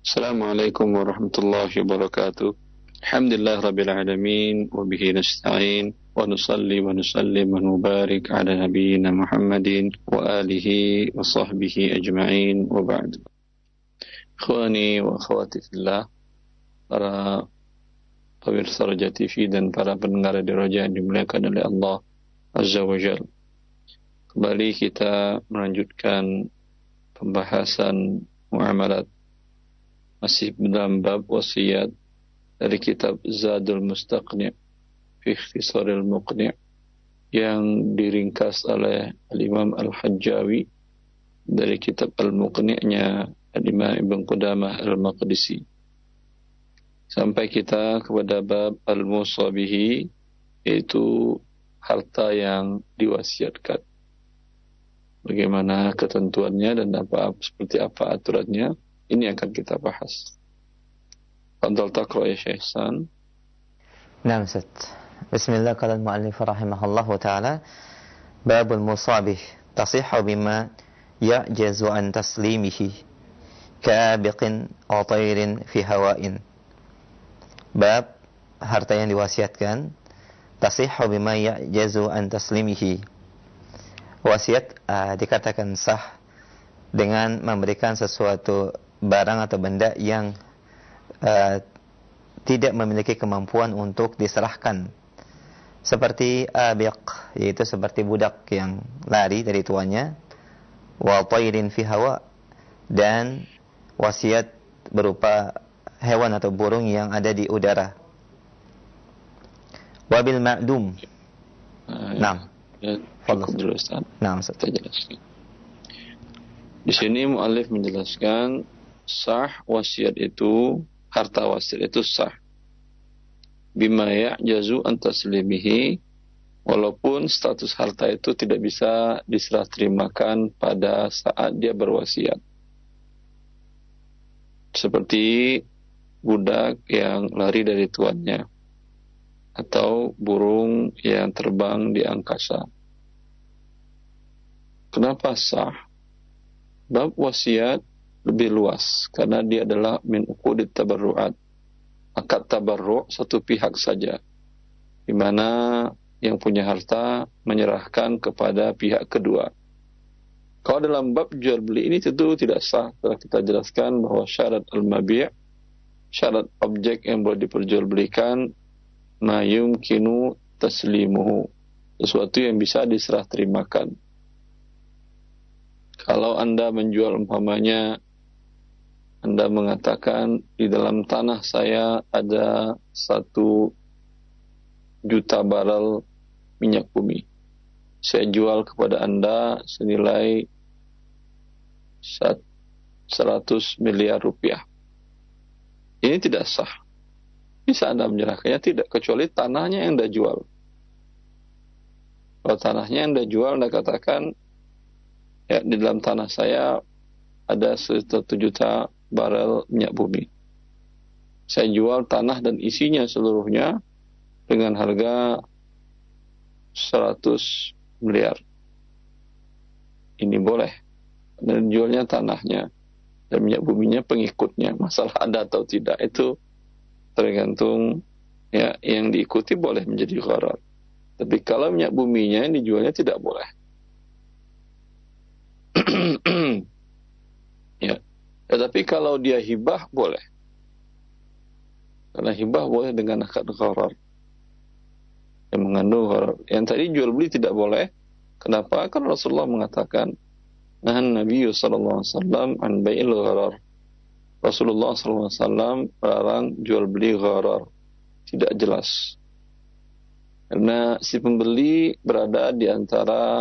Assalamualaikum warahmatullahi wabarakatuh. Alhamdulillah rabbil alamin wa bihi nasta'in wa nusalli wa nusallim wa nubarik ala nabiyyina Muhammadin wa alihi wa sahbihi ajma'in wa ba'd. Ikhwani wa akhwati fillah, para pemirsa Roja TV dan para pendengar di Roja yang dimuliakan oleh Allah Azza wa Jalla. Kembali kita melanjutkan pembahasan muamalat masih dalam bab wasiat dari kitab Zadul Mustaqni' fi Ikhtisaril Muqni' yang diringkas oleh Al-Imam Al-Hajjawi dari kitab Al-Muqni'-nya Al-Imam Ibn Qudamah Al-Maqdisi. Sampai kita kepada bab Al-Musa bihi, yaitu harta yang diwasiatkan. Bagaimana ketentuannya dan seperti apa aturannya, ini akan kita bahas. Fadhal taqra ya Syekh San. Naam, Ustaz. Bismillah, qala al-mu'allif rahimahullahu ta'ala, babul musabih tasihhu bima ya'jazu an taslimihi ka'abiqin aw tayrin fi hawa'in. Bab harta yang diwasiatkan, tasihhu bima ya'jazu an taslimihi. Wasiat dikatakan sah dengan memberikan sesuatu barang atau benda yang tidak memiliki kemampuan untuk diserahkan, seperti abiq, yaitu seperti budak yang lari dari tuannya, wa tayrin fi hawa, dan wasiat berupa hewan atau burung yang ada di udara. Wabil ma'dum. Naam. Cukup Ustaz. Naam, Ustaz. Kita jelaskan. Di sini mu'allif menjelaskan sah wasiat itu, harta wasiat itu sah bima ya'jazu an taslimihi, walaupun status harta itu tidak bisa diserah terimakan pada saat dia berwasiat, seperti budak yang lari dari tuannya atau burung yang terbang di angkasa. Kenapa sah? Bab wasiat lebih luas karena dia adalah min uqudit tabarru'at, akad tabarru' satu pihak saja, di mana yang punya harta menyerahkan kepada pihak kedua. Kalau dalam bab jual beli ini tentu tidak sah. Telah kita jelaskan bahwa syarat al-mabi', syarat objek yang boleh diperjualbelikan, ma yumkinu taslimuhu, sesuatu yang bisa diserah terimakan. Kalau Anda menjual, umpamanya Anda mengatakan di dalam tanah saya ada 1 juta barel minyak bumi, saya jual kepada Anda senilai 100 miliar rupiah. Ini tidak sah. Bisa Anda menyerahkannya? Tidak, kecuali tanahnya yang Anda jual. Kalau tanahnya yang Anda jual, Anda katakan, ya, di dalam tanah saya ada 1 juta barel minyak bumi. Saya jual tanah dan isinya seluruhnya dengan harga 100 miliar. Ini boleh. Dan jualnya tanahnya dan minyak buminya pengikutnya. Masalah ada atau tidak itu tergantung, ya, yang diikuti boleh menjadi gharar. Tapi kalau minyak buminya yang dijualnya tidak boleh. Ya. Tetapi kalau dia hibah boleh. Karena hibah boleh dengan akad gharar yang mengandung gharar. Yang tadi jual beli tidak boleh. Kenapa? Karena Rasulullah mengatakan, nahan Nabi sallallahu alaihi wasallam an bai'il gharar. Rasulullah sallallahu alaihi wasallam melarang jual beli gharar, tidak jelas. Karena si pembeli berada di antara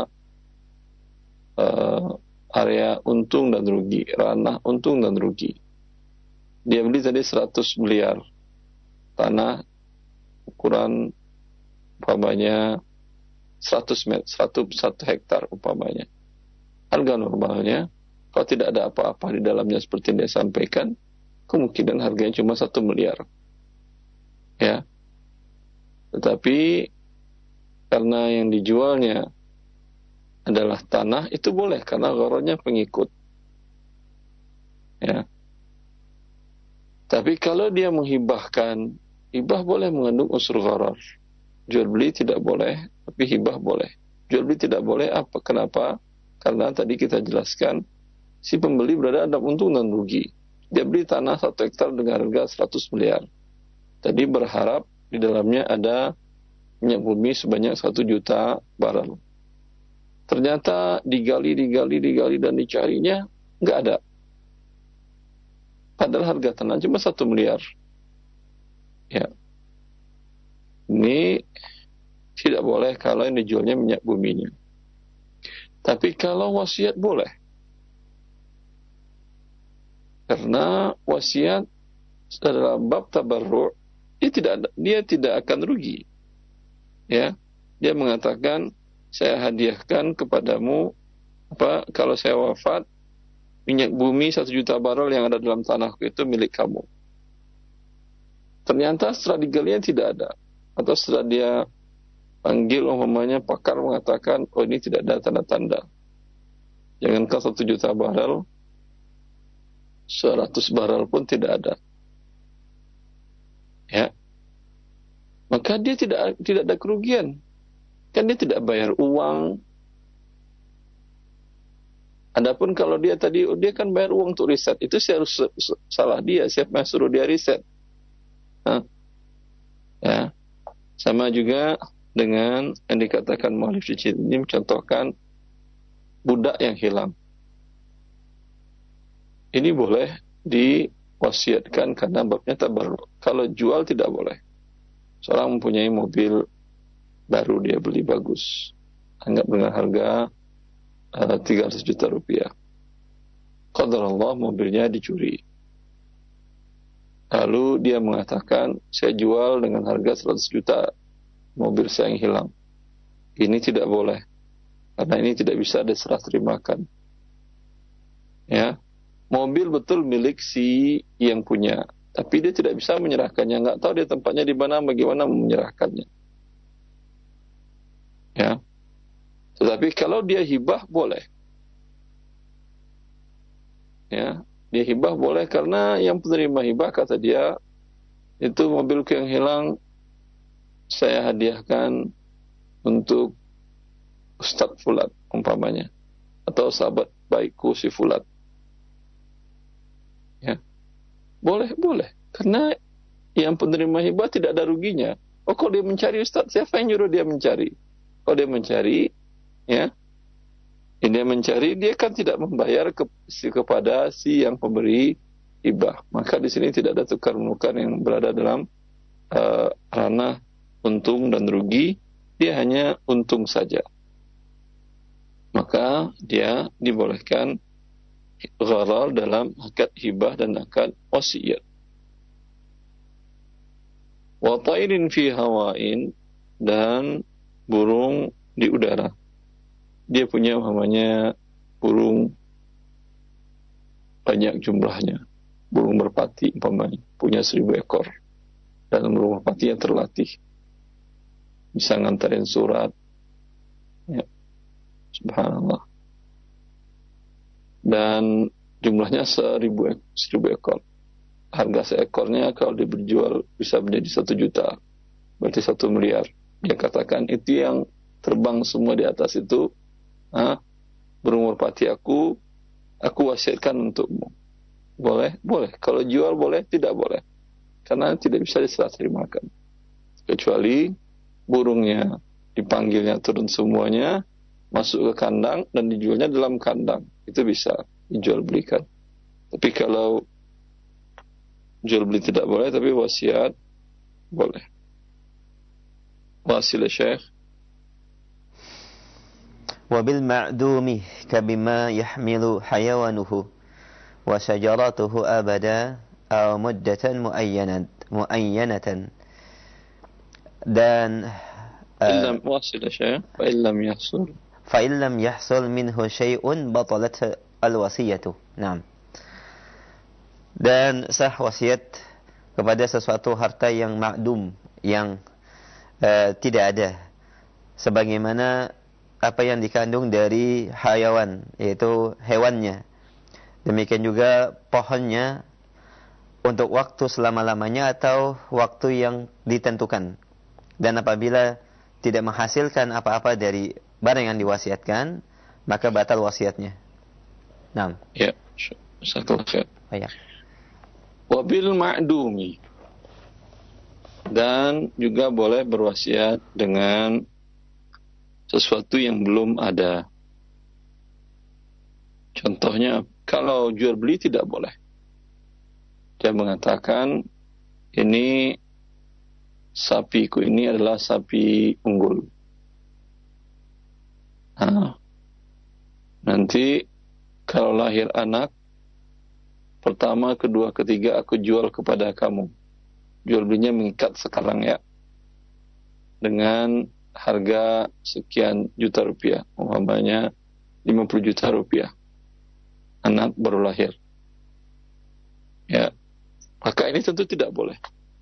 area untung dan rugi, ranah untung dan rugi. Dia beli tadi 100 miliar tanah ukuran umpamanya 100 hektar umpamanya. Harga normalnya kalau tidak ada apa-apa di dalamnya seperti yang dia sampaikan, kemungkinan harganya cuma 1 miliar. Ya. Tetapi karena yang dijualnya adalah tanah, itu boleh karena gharornya pengikut. Ya. Tapi kalau dia menghibahkan, hibah boleh mengandung unsur gharar. Jual beli tidak boleh, tapi hibah boleh. Jual beli tidak boleh, apa? Kenapa? Karena tadi kita jelaskan, si pembeli berada dalam untung dan rugi. Dia beli tanah 1 hektar dengan harga 100 miliar. Tadi berharap di dalamnya ada minyak bumi sebanyak 1 juta barel. Ternyata digali dan dicarinya nggak ada. Padahal harga tanah cuma 1 miliar. Ya, ini tidak boleh kalau yang dijualnya minyak buminya. Tapi kalau wasiat boleh. Karena wasiat adalah bab tabarru', dia tidak akan rugi. Ya, dia mengatakan, saya hadiahkan kepadamu kalau saya wafat, minyak bumi 1 juta barel yang ada dalam tanahku itu milik kamu. Ternyata setelah digalinya tidak ada, atau setelah dia panggil umpamanya pakar mengatakan, oh ini tidak ada tanda-tanda. Jangankan 1 juta barel, 100 barel pun tidak ada. Ya, maka dia tidak ada kerugian. Kan dia tidak bayar uang. Adapun kalau dia kan bayar uang untuk riset, itu harus salah dia. Siapa yang suruh dia riset? Ya, sama juga dengan yang dikatakan mu'allif di sini, mencontohkan budak yang hilang. Ini boleh diwasiatkan karena babnya tabarruk. Kalau jual tidak boleh. Seorang mempunyai mobil baru, dia beli bagus, anggap dengan harga 300 juta rupiah. Qadarullah mobilnya dicuri. Lalu dia mengatakan, saya jual dengan harga 100 juta mobil saya yang hilang. Ini tidak boleh, karena ini tidak bisa diserah terimakan. Ya, mobil betul milik si yang punya, tapi dia tidak bisa menyerahkannya, nggak tahu dia tempatnya di mana, bagaimana menyerahkannya. Ya, tetapi kalau dia hibah boleh. Ya, dia hibah boleh karena yang penerima hibah kata dia, itu mobilku yang hilang saya hadiahkan untuk Ustadz Fulat umpamanya, atau sahabat baikku si Fulat. Ya, boleh, karena yang penerima hibah tidak ada ruginya. Oh, kalau dia mencari Ustadz, siapa yang nyuruh dia mencari? Kalau dia mencari, ya, dia mencari, dia kan tidak membayar kepada si yang pemberi hibah. Maka di sini tidak ada tukar-menukar yang berada dalam ranah untung dan rugi, dia hanya untung saja. Maka dia dibolehkan gharar dalam akad hibah dan akad wasiat. Wa tairin fi hawain, dan burung di udara. Dia punya umpamanya burung banyak jumlahnya, burung merpati umpamanya, punya 1000 ekor, dan burung merpati yang terlatih bisa ngantarin surat. Ya, subhanallah. Dan jumlahnya 1000 ekor. Harga seekornya kalau dijual bisa menjadi 1 juta, berarti 1 miliar. Dia katakan itu yang terbang semua di atas itu, burung merpati aku wasiatkan untukmu. Boleh. Kalau jual boleh, tidak boleh, karena tidak bisa diserah terimakan. Kecuali burungnya dipanggilnya turun semuanya, masuk ke kandang dan dijualnya dalam kandang, itu bisa dijual belikan. Tapi kalau jual beli tidak boleh, tapi wasiat boleh. Wasil Syekh. Wabil ma'dumi kabima yahmilu hayawanuhu wa syajaratuhu abada aw muddatan muayyanatan. Dan illam wasil Syekh, fa illam yahsul minhu syai'un batalat al-wasiyatu. Naam. Dan sah wasiat kepada sesuatu harta yang ma'dum, yang tidak ada, sebagaimana apa yang dikandung dari hayawan, yaitu hewannya. Demikian juga pohonnya, untuk waktu selama-lamanya atau waktu yang ditentukan. Dan apabila tidak menghasilkan apa-apa dari barang yang diwasiatkan, maka batal wasiatnya. Naam. Ya, satu khair. Baik. Wabil ma'dumi, dan juga boleh berwasiat dengan sesuatu yang belum ada. Contohnya, kalau jual beli tidak boleh. Dia mengatakan, ini sapiku ini adalah sapi unggul. Nah, nanti kalau lahir anak, pertama, kedua, ketiga aku jual kepada kamu. Jual belinya mengikat sekarang ya, dengan harga sekian juta rupiah, umpamanya 50 juta rupiah. Anak baru lahir. Ya, maka ini tentu tidak boleh.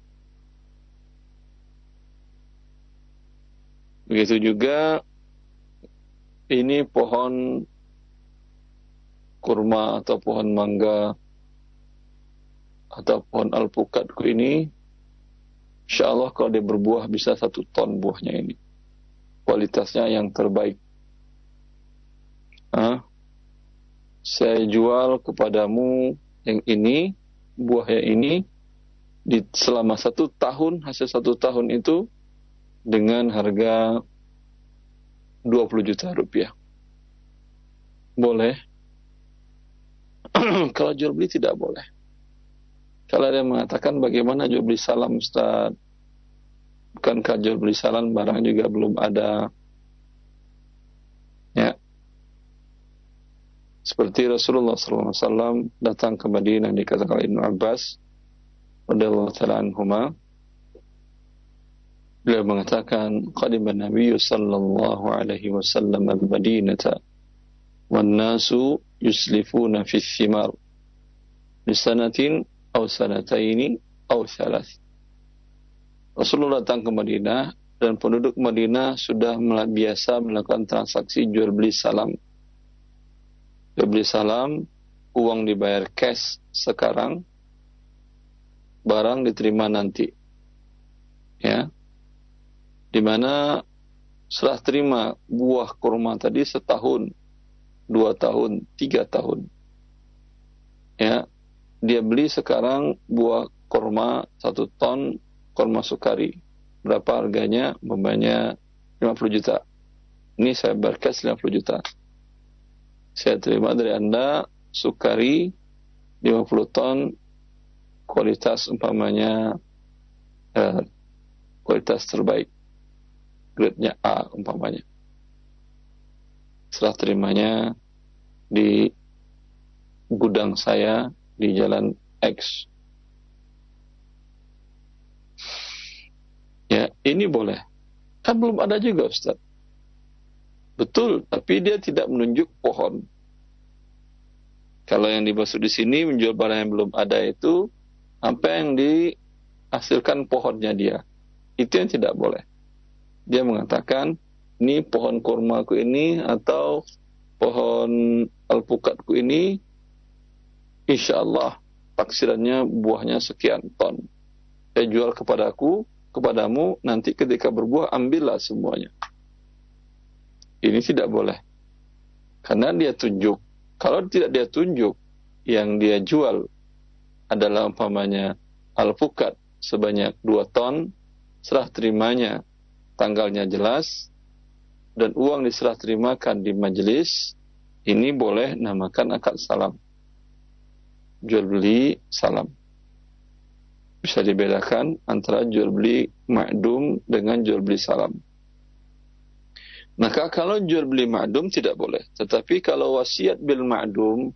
Begitu juga ini pohon kurma atau pohon mangga atau pohon alpukatku ini, insyaallah kalau dia berbuah bisa 1 ton buahnya ini. Kualitasnya yang terbaik. Saya jual kepadamu yang ini, buahnya ini, selama 1 tahun, hasil 1 tahun itu, dengan harga 20 juta rupiah. Boleh. Kalau jual beli tidak boleh. Kalau ada yang mengatakan bagaimana jual beli salam Ustaz? Bukankah jual beli salam barang juga belum ada? Ya. Seperti Rasulullah SAW datang ke Madinah, dikatakan Ibnu Abbas radhiyallahu ta'ala anhuma, beliau mengatakan, qadima Nabi sallallahu alaihi wasallam al-Madinata wan nasu yuslifuna fi thimar li sanatin aw sanataini aw thalath. Rasulullah datang ke Madinah dan penduduk Madinah sudah biasa melakukan transaksi jual beli salam. Jual beli salam, uang dibayar cash sekarang, barang diterima nanti. Ya. Di mana setelah terima buah kurma tadi 1 tahun, 2 tahun, 3 tahun. Ya, dia beli sekarang buah kurma 1 ton kurma sukari. Berapa harganya? Umpamanya 50 juta. Ini saya berkas 50 juta. Saya terima dari Anda sukari 50 ton, kualitas umpamanya kualitas terbaik. Grade-nya A umpamanya. Setelah terimanya di gudang saya di Jalan X. Ya, ini boleh. Kan belum ada juga Ustaz. Betul, tapi dia tidak menunjuk pohon. Kalau yang dimaksud di sini menjual barang yang belum ada itu apa yang dihasilkan pohonnya dia. Itu yang tidak boleh. Dia mengatakan, ini pohon kurmaku ini atau pohon alpukatku ini, insyaallah taksirannya buahnya sekian ton. Saya jual kepadamu, nanti ketika berbuah ambillah semuanya. Ini tidak boleh. Karena dia tunjuk. Kalau tidak dia tunjuk, yang dia jual adalah umpamanya alpukat sebanyak 2 ton, serah terimanya tanggalnya jelas, dan uang diserah terimakan di majelis, ini boleh namakan akad salam. Jual beli salam. Bisa dibedakan antara jual beli ma'dum dengan jual beli salam. Maka kalau jual beli ma'dum tidak boleh. Tetapi kalau wasiat bil ma'dum,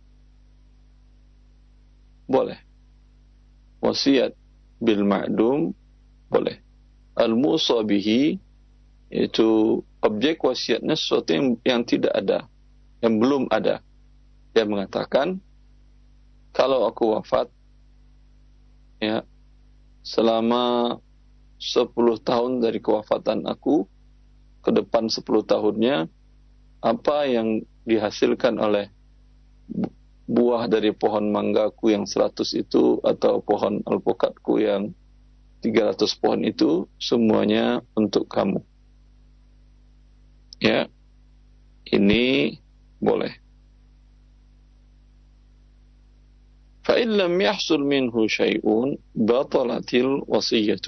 boleh. Wasiat bil ma'dum, boleh. Al-musa bihi, itu objek wasiatnya sesuatu yang tidak ada, yang belum ada. Dia mengatakan, kalau aku wafat, ya, selama 10 tahun dari kewafatan aku, ke depan 10 tahunnya, apa yang dihasilkan oleh buah dari pohon manggaku yang 100 itu atau pohon alpukatku yang 300 pohon itu semuanya untuk kamu. Ya, ini boleh. فَإِنْ لَمْ يَحْصُلْ مِنْهُ شَيْءٌ بَطَلَتِ الْوَصِيَّةُ.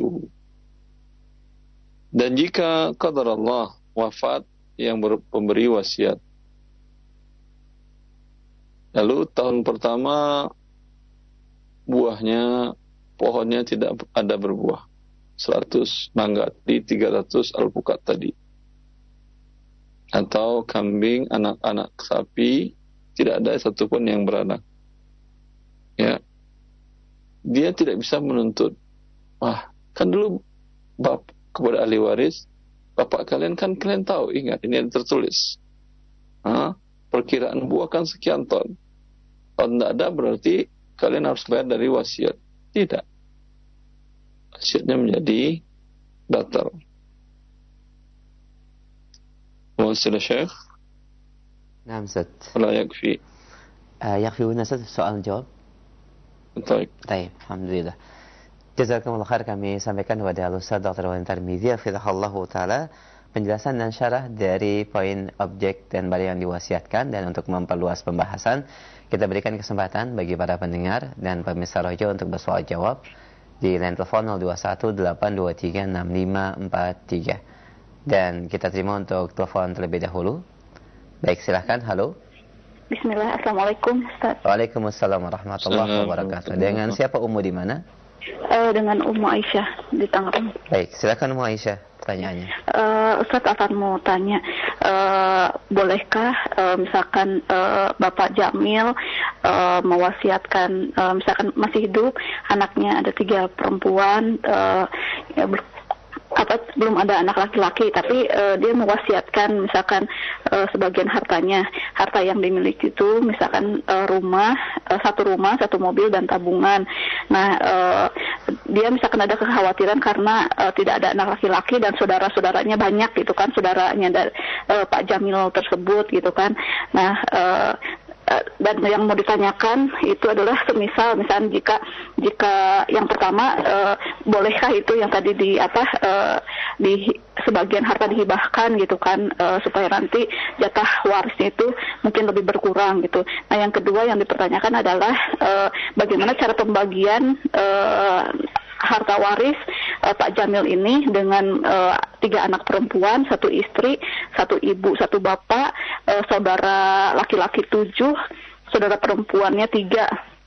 Dan jika qadar Allah wafat yang pemberi wasiat, lalu tahun pertama buahnya, pohonnya tidak ada berbuah, 100 mangga di 300 alpukat tadi, atau kambing, anak-anak sapi, tidak ada satupun yang beranak, ya, dia tidak bisa menuntut, wah, kan dulu kepada ahli waris, bapak kalian kan kalian tahu, ingat, ini yang tertulis, perkiraan buah kan sekian ton, kalau tidak ada berarti kalian harus bayar dari wasiat. Tidak, wasiatnya menjadi batal. Wasil Syekh. Naam, Ustaz. Wala yakfi. Yakfi Ustaz, soal jawab. Baik. Baik, alhamdulillah. Jazakumullah khair, kami sampaikan kepada Al-Ustaz Dr. Walid Tarmizi hafizahullahu taala penjelasan dan syarah dari poin objek dan barang yang diwasiatkan. Dan untuk memperluas pembahasan, kita berikan kesempatan bagi para pendengar dan pemirsa rojo untuk bersoal jawab di line telepon 0218236543. Dan kita terima untuk telepon terlebih dahulu. Baik, silahkan. Halo. Bismillah, Assalamualaikum Ustaz. Waalaikumsalam warahmatullahi wabarakatuh. Dengan siapa, Ummu di mana? Dengan Ummu Aisyah di Tangerang. Baik, silakan Ummu Aisyah, pertanyaannya. Ustaz akan mau tanya, bolehkah misalkan Bapak Jamil mewasiatkan, misalkan masih hidup, anaknya ada 3 perempuan, belum ada anak laki-laki, tapi dia mewasiatkan misalkan sebagian hartanya, harta yang dimiliki itu misalkan rumah, 1 rumah, 1 mobil dan tabungan. Nah, dia misalkan ada kekhawatiran karena tidak ada anak laki-laki dan saudara-saudaranya banyak gitu kan, saudaranya dari Pak Jamil tersebut gitu kan. Nah, dan yang mau ditanyakan itu adalah misalnya jika yang pertama, bolehkah itu yang tadi di sebagian harta dihibahkan gitu kan, supaya nanti jatah warisnya itu mungkin lebih berkurang gitu. Nah, yang kedua yang dipertanyakan adalah bagaimana cara pembagian harta waris Pak Jamil ini dengan 3 anak perempuan, 1 istri, 1 ibu, 1 bapak, saudara laki-laki 7, saudara perempuannya 3.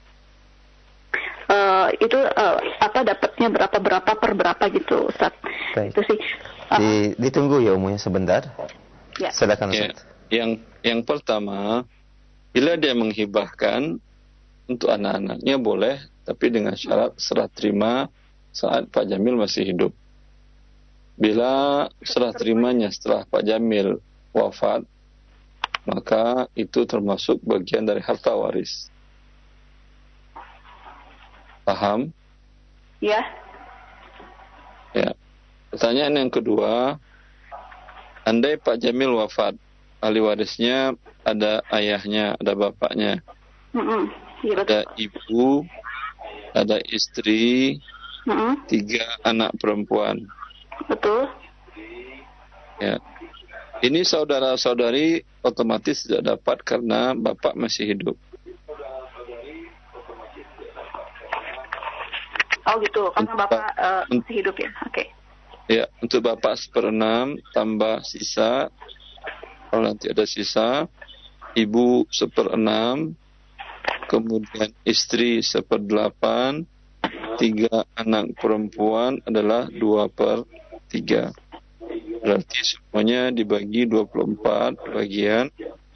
Itu dapatnya berapa per berapa gitu, Ustaz. Baik. Itu sih. Ditunggu ya umumnya sebentar. Ya. Silakan Ustaz. Yang pertama, bila dia menghibahkan untuk anak-anaknya boleh, tapi dengan syarat serah terima saat Pak Jamil masih hidup. Bila serah terimanya setelah Pak Jamil wafat, maka itu termasuk bagian dari harta waris. Paham? Ya. Ya. Pertanyaan yang kedua, andai Pak Jamil wafat, ahli warisnya ada ayahnya, ada bapaknya, Ya, ada ibu, ada istri, 3 anak perempuan. Betul. Ya. Ini saudara-saudari otomatis tidak dapat karena bapak masih hidup. Oh gitu, karena bapak masih hidup ya. Oke. Ya, untuk bapak 1/6 tambah sisa, kalau nanti ada sisa, ibu 1/6, kemudian istri 1/8, 3 anak perempuan adalah 2/3. Berarti semuanya dibagi 24 bagian.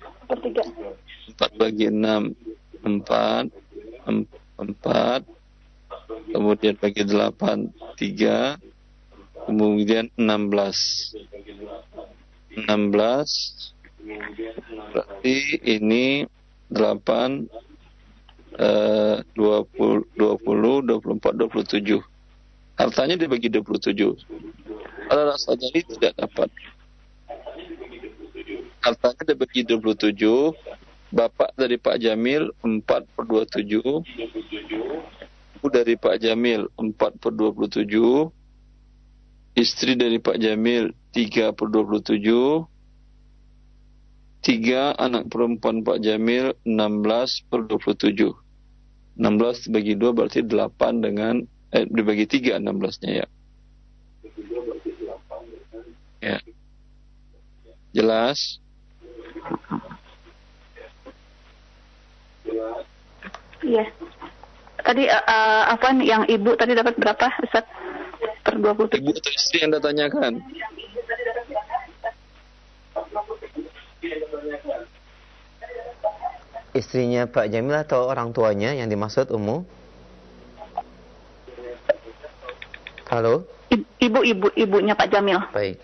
4 bagi 6, 4, 4, kemudian bagi 8, 3, kemudian 16. 16, berarti ini 8, 20, 24, 27. Hartanya dibagi 27. Kalau rasa jadi tidak dapat. Hartanya dibagi 27, Bapak dari Pak Jamil 4/27. Ibu dari Pak Jamil 4/27. Istri dari Pak Jamil 3/27. 3 anak perempuan Pak Jamil 16/27. 16 dibagi 2 berarti 8 dengan dibagi 3 16-nya ya. Ya. Jelas? Iya. Tadi apa yang ibu tadi dapat berapa, Ustaz? Per 20. Ibu atau istri yang Anda tanyakan? Istrinya Pak Jamil atau orang tuanya yang dimaksud, Ummu? Halo? Ibunya Pak Jamil. Baik.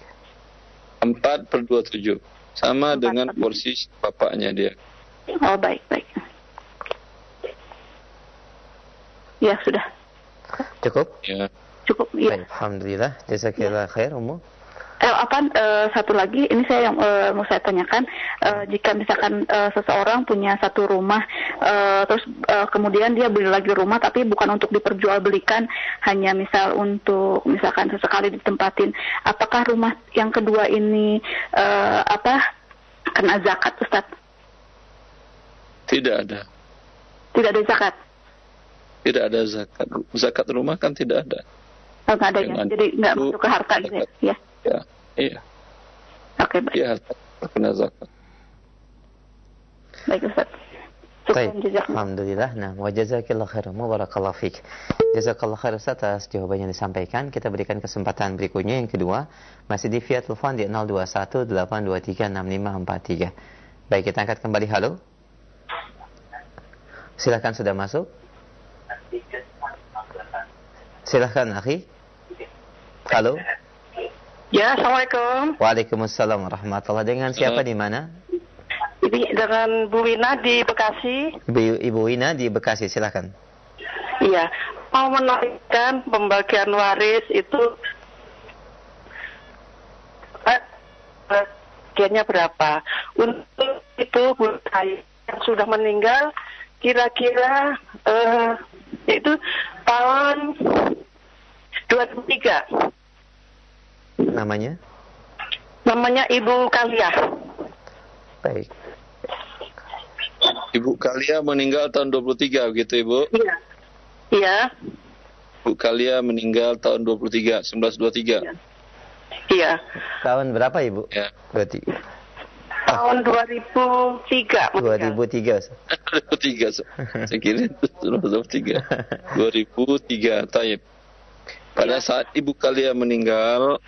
4/27. Sama 4/27. dengan porsi bapaknya dia. Oh, baik. Ya, sudah. Cukup? Ya. Cukup, ya. Baik, alhamdulillah. Jazakallah khair, Ummu. Satu lagi, ini saya yang mau saya tanyakan, jika misalkan seseorang punya satu rumah, terus kemudian dia beli lagi rumah, tapi bukan untuk diperjualbelikan, hanya misalkan sesekali ditempatin, apakah rumah yang kedua ini kena zakat, Ustaz? Tidak ada. Tidak ada zakat? Tidak ada zakat. Zakat rumah kan tidak ada. Oh, nggak ada ya? Jadi nggak masuk ke harta gitu ya? Ya, iya. Oke, baik. Iya, harta kena zakat. Baik, Ustaz. Baik, alhamdulillah. Nah, wa jazakillahu khairan wa barakallahu fiik. Jazakallahu khair Ustaz atas jawaban yang disampaikan. Kita berikan kesempatan berikutnya yang kedua, masih di via telepon di 0218236543. Baik, kita angkat kembali. Halo. Silakan, sudah masuk. Silakan, akhi. Halo. Ya, Assalamualaikum. Waalaikumsalam warahmatullahi. Dengan siapa di mana? Dengan Bu Wina di Bekasi. Ibu Wina di Bekasi, silakan. Iya, mau menanyakan pembagian waris itu bagiannya berapa? Untuk itu Bu saya yang sudah meninggal kira-kira itu tahun 2003. Namanya? Namanya Ibu Kalia. Baik. Ibu Kalia meninggal tahun 23 begitu, Ibu? Iya. Iya. Ibu Kalia meninggal tahun 1923. Iya. Tahun berapa, Ibu? Ya. Berarti Tahun 2003. 2003. 2003. Saya kira 2003. 2003. Taib. Pada saat Ibu Kalia meninggal,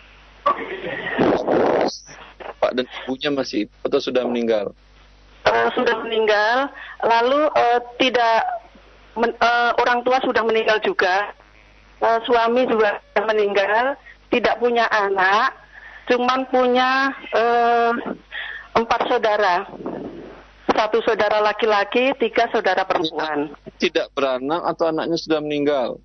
Pak dan Ibunya masih atau sudah meninggal? Sudah meninggal. Lalu orang tua sudah meninggal juga. Suami juga sudah meninggal. Tidak punya anak. Cuman punya 4 saudara. 1 saudara laki-laki, 3 saudara perempuan. Tidak beranak atau anaknya sudah meninggal?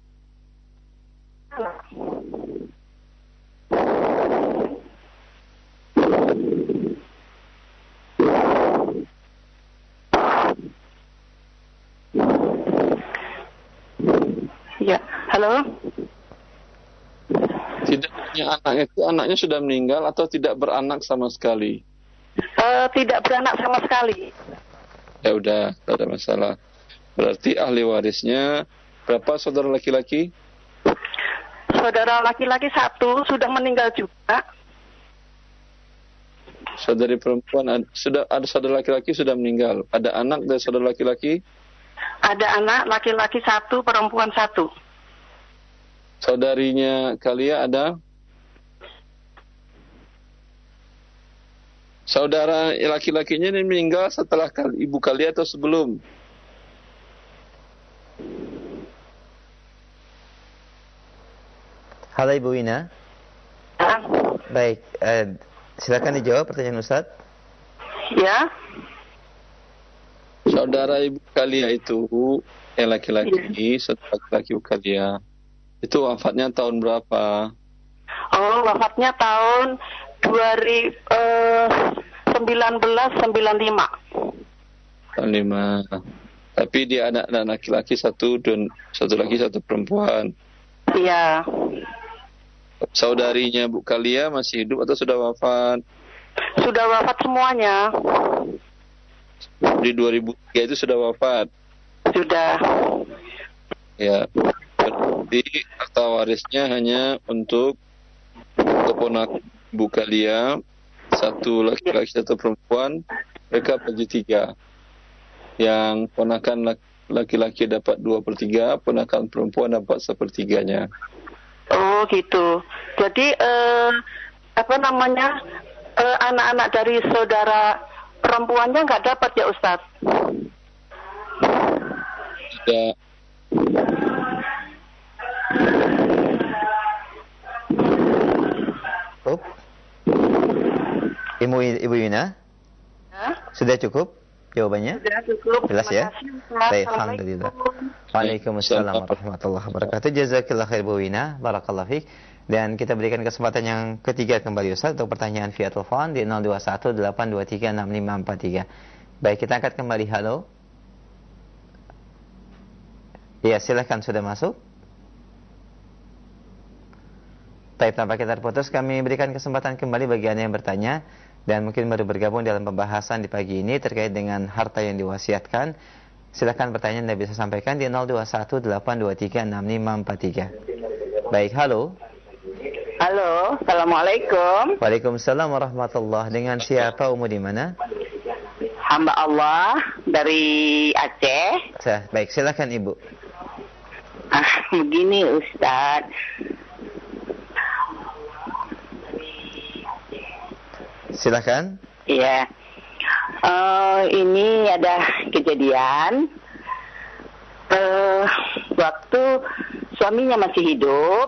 Ya, halo. Tidak punya anak itu, anaknya sudah meninggal atau tidak beranak sama sekali? Tidak beranak sama sekali. Ya udah, tidak ada masalah. Berarti ahli warisnya berapa saudara laki-laki? Saudara laki-laki 1 sudah meninggal juga. Saudari perempuan sudah ada, saudara laki-laki sudah meninggal. Ada anak dari saudara laki-laki? Ada anak laki-laki 1, perempuan 1. Saudarinya Kalia ada? Saudara laki-lakinya ini meninggal setelah Ibu Kalia atau sebelum? Halo Ibu Wina. Baik, silakan dijawab pertanyaan Ustaz. Ya. Saudara Ibu Kalia itu yang laki-laki, saudara laki-laki Ibu Kalia itu wafatnya tahun berapa? Oh, wafatnya tahun 1995. 5. Tapi dia anak laki-laki satu dan satu laki satu perempuan. Iya. Saudarinya Bu Kalia masih hidup atau sudah wafat? Sudah wafat semuanya. Di 2003 itu sudah wafat. Sudah. Ya. Berarti harta warisnya hanya untuk keponakan Bu Kalia, satu laki-laki satu perempuan, mereka bagi 3. Yang ponakan laki-laki dapat 2/3, ponakan perempuan dapat 1/3-nya. Oh gitu. Jadi anak-anak dari saudara perempuannya nggak dapat ya Ustadz? Tidak. Ibu Yuna? Sudah cukup jawabannya? Sudah cukup. Jelas ya? Baik, alhamdulillah. Waalaikumsalam Assalamualaikum warahmatullahi wabarakatuh. Jazakallah khair Bu Wina, barakallahu fiik. Dan kita berikan kesempatan yang ketiga kembali Ustaz untuk pertanyaan via telepon di 0218236543. Baik, kita angkat kembali. Halo. Ya, silakan, sudah masuk. Baik, tanpa kita terputus, kami berikan kesempatan kembali bagi Anda yang bertanya dan mungkin baru bergabung dalam pembahasan di pagi ini terkait dengan harta yang diwasiatkan. Silakan pertanyaan Anda bisa sampaikan di 0218236543. Baik, halo. Halo, assalamualaikum. Waalaikumsalam warahmatullahi. Dengan siapa, Umu di mana? Hamba Allah dari Aceh. Baik, silakan Ibu. Begini Ustaz. Silakan. Iya. Ini ada kejadian. Waktu suaminya masih hidup.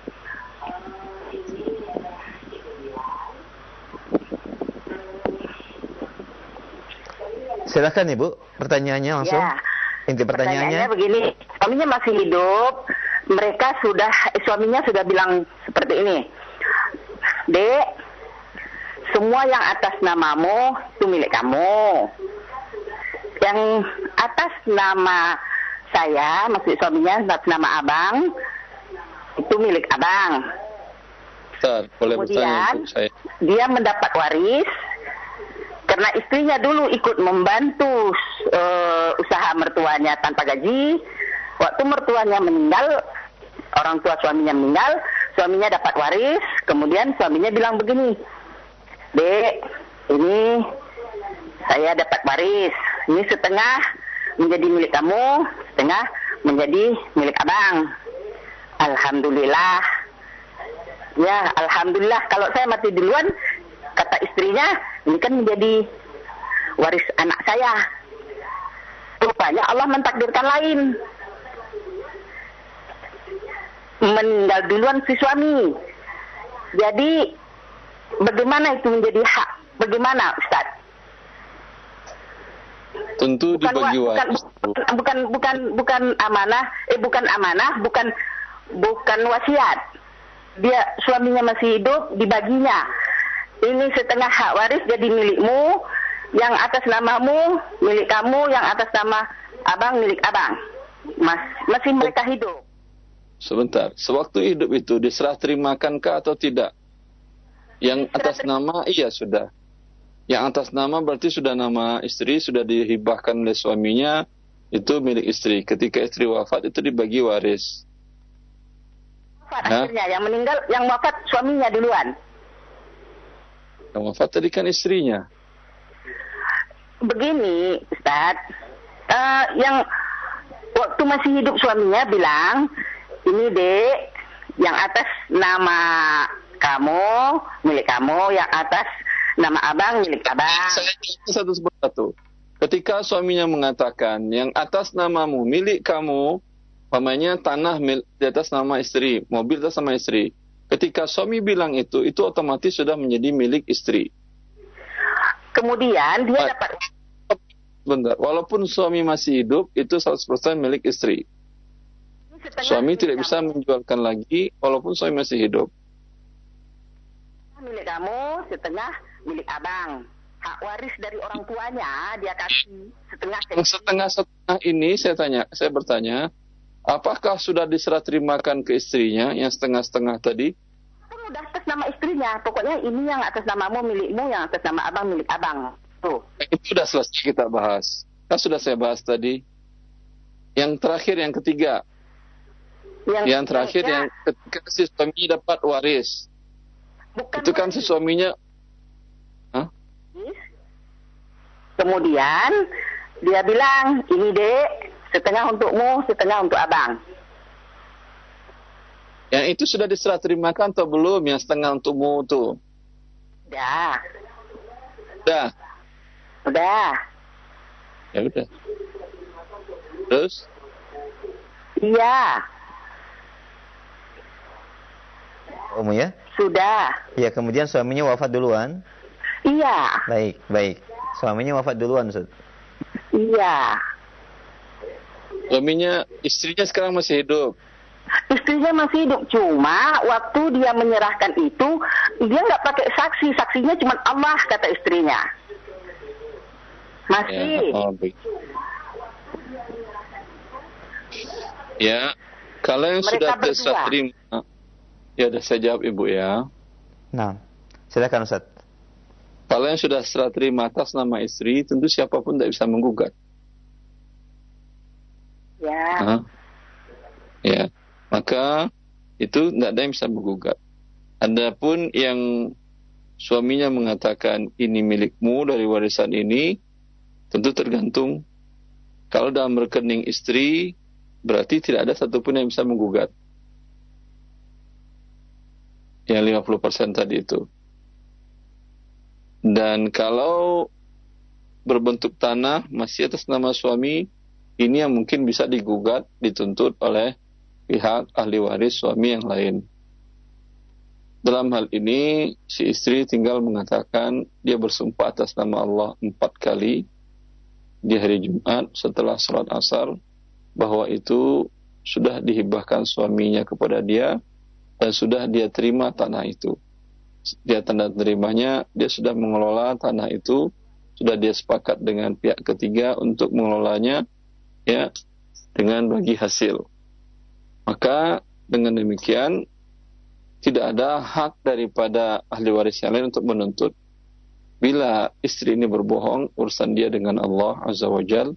Silakan Ibu, pertanyaannya langsung. Ya. Inti pertanyaannya begini, suaminya masih hidup, suaminya sudah bilang seperti ini, Dek, semua yang atas namamu itu milik kamu, yang atas nama saya, maksud suaminya atas nama abang, itu milik abang. Bentar, boleh bertanya Kemudian untuk saya. dia mendapat waris karena istrinya dulu ikut membantu usaha mertuanya tanpa gaji. Waktu mertuanya meninggal, orang tua suaminya meninggal, suaminya dapat waris. Kemudian suaminya bilang begini, Dek, ini saya dapat waris. Ini setengah menjadi milik kamu, setengah menjadi milik abang. Alhamdulillah. Ya, alhamdulillah. Kalau saya mati duluan, kata istrinya, ini kan menjadi waris anak saya. Rupanya Allah mentakdirkan lain. Meninggal duluan si suami. Jadi bagaimana itu menjadi hak? Bagaimana Ustaz? Tentu dibagi waris. Bukan amanah, bukan wasiat. Dia suaminya masih hidup, dibaginya. Ini setengah hak waris jadi milikmu, yang atas namamu milik kamu, yang atas nama abang milik abang. Masih mereka hidup. Sebentar, sewaktu hidup itu diserah terimakankah atau tidak? Yang atas nama iya sudah. Yang atas nama berarti sudah nama istri, sudah dihibahkan oleh suaminya, itu milik istri. Ketika istri wafat itu dibagi waris. Akhirnya yang meninggal, yang wafat suaminya duluan. Yang wafat tadi kan istrinya. Begini, Ustaz, yang waktu masih hidup suaminya bilang, ini Dek, yang atas nama kamu, milik kamu, yang atas nama abang, milik abang. Saya satu persatu. Ketika suaminya mengatakan, yang atas namamu, milik kamu, umpamanya tanah di atas nama istri, mobil atas nama istri. Ketika suami bilang itu otomatis sudah menjadi milik istri. Kemudian dia dapat... Bentar, walaupun suami masih hidup, itu 100% milik istri. Suami tidak bisa menjualkan lagi, walaupun suami masih hidup. Milik kamu, setengah milik abang. hak waris dari orang tuanya, dia kasih setengah. Yang setengah-setengah ini saya bertanya, apakah sudah diserah terimakan ke istrinya yang setengah-setengah tadi? Udah atas nama istrinya, pokoknya ini yang atas namamu milikmu, yang atas nama abang milik abang. Tuh. Itu sudah selesai kita bahas. Kan sudah saya bahas tadi. Yang terakhir, yang ketiga. Yang terakhir, yang ketika si suami dapat waris. Bukan itu kan waris. Si suaminya. Hah? Kemudian dia bilang, ini dek, setengah untukmu, setengah untuk abang. Yang itu sudah diserah terimakan atau belum? Yang setengah untukmu tuh. Udah. Udah. Udah. Ya udah. Terus? Iya. Umu ya? Sudah. Ya, kemudian suaminya wafat duluan. Iya. Baik. Suaminya wafat duluan, Ustaz. Iya. Istrinya sekarang masih hidup. Istrinya masih hidup, cuma waktu dia menyerahkan itu, dia nggak pakai saksi, saksinya cuma Allah, kata istrinya. Masih. Ya, kalau yang Mereka sudah berdua. serah terima, ya udah saya jawab Ibu ya. Nah, silakan Ustaz. Kalau yang sudah serah terima atas nama istri, tentu siapapun tidak bisa menggugat. Ya. Ya, maka itu tidak ada yang bisa menggugat. Adapun yang suaminya mengatakan ini milikmu dari warisan ini, tentu tergantung. Kalau dalam rekening istri, berarti tidak ada satupun yang bisa menggugat. Yang 50% tadi itu. Dan kalau berbentuk tanah masih atas nama suami, ini yang mungkin bisa digugat, dituntut oleh pihak ahli waris suami yang lain. Dalam hal ini, si istri tinggal mengatakan dia bersumpah atas nama Allah 4 kali di hari Jumat setelah salat asar, bahwa itu sudah dihibahkan suaminya kepada dia dan sudah dia terima tanah itu. Dia tanda terimanya, dia sudah mengelola tanah itu, sudah dia sepakat dengan pihak ketiga untuk mengelolanya, ya, dengan bagi hasil. Maka dengan demikian tidak ada hak daripada ahli waris yang lain untuk menuntut. Bila istri ini berbohong, urusan dia dengan Allah Azza wa Jal.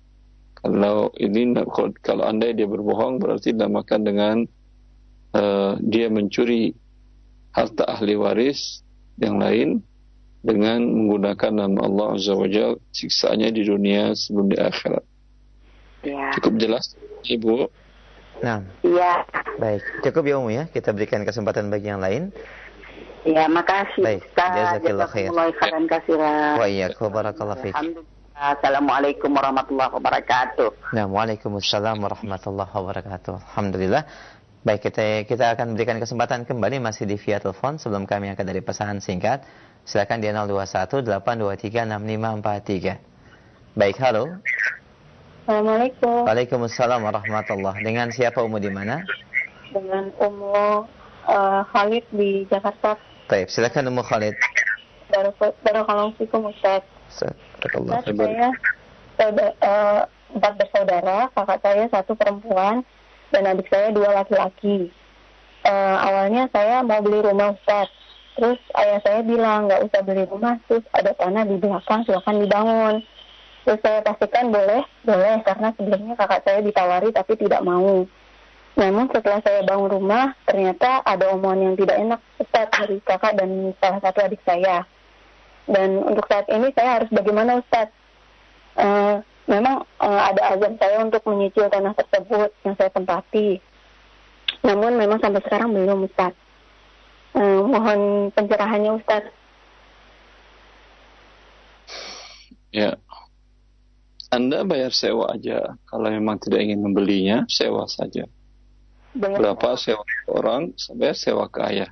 Kalau andai dia berbohong, berarti dinamakan dengan dia mencuri harta ahli waris yang lain dengan menggunakan nama Allah Azza wa Jal, siksaannya di dunia sebelum di akhirat. Ya. Cukup jelas, Ibu? Nah, Iya. baik. Cukup ya Umu ya. Kita berikan kesempatan bagi yang lain. Ya, makasih. Baik, jazakallah khair. Khairan katsiran. Wa iyyakum barakallahu fiik. Alhamdulillah. Assalamualaikum warahmatullahi wabarakatuh. Nah, waalaikumsalam warahmatullahi wabarakatuh. Alhamdulillah. Baik, kita akan berikan kesempatan kembali masih di via telepon sebelum kami angkat dari pesan singkat. Silakan di 021 823 6543. Baik, halo. Assalamualaikum. Waalaikumsalam warahmatullahi. Dengan siapa Umu di mana? Dengan Ummu Khalid di Jakarta. Baik, silakan Umu Khalid. Barakallahu fikum Ustaz. Barakallahu Ustaz, saya 4 bersaudara, kakak saya 1 perempuan dan adik saya 2 laki-laki. Awalnya saya mau beli rumah Ustaz. Terus ayah saya bilang nggak usah beli rumah, terus ada tanah di belakang, silakan dibangun. Terus saya pastikan boleh karena sebelumnya kakak saya ditawari tapi tidak mau. Namun setelah saya bangun rumah, ternyata ada omongan yang tidak enak Ustaz dari kakak dan salah satu adik saya. Dan untuk saat ini saya harus bagaimana Ustaz? Memang ada azam saya untuk menyicil tanah tersebut yang saya tempati. Namun memang sampai sekarang belum Ustaz. Mohon pencerahannya Ustaz. Ya. Anda bayar sewa aja. Kalau memang tidak ingin membelinya, sewa saja. Berapa sewa ke orang, bayar sewa ke ayah.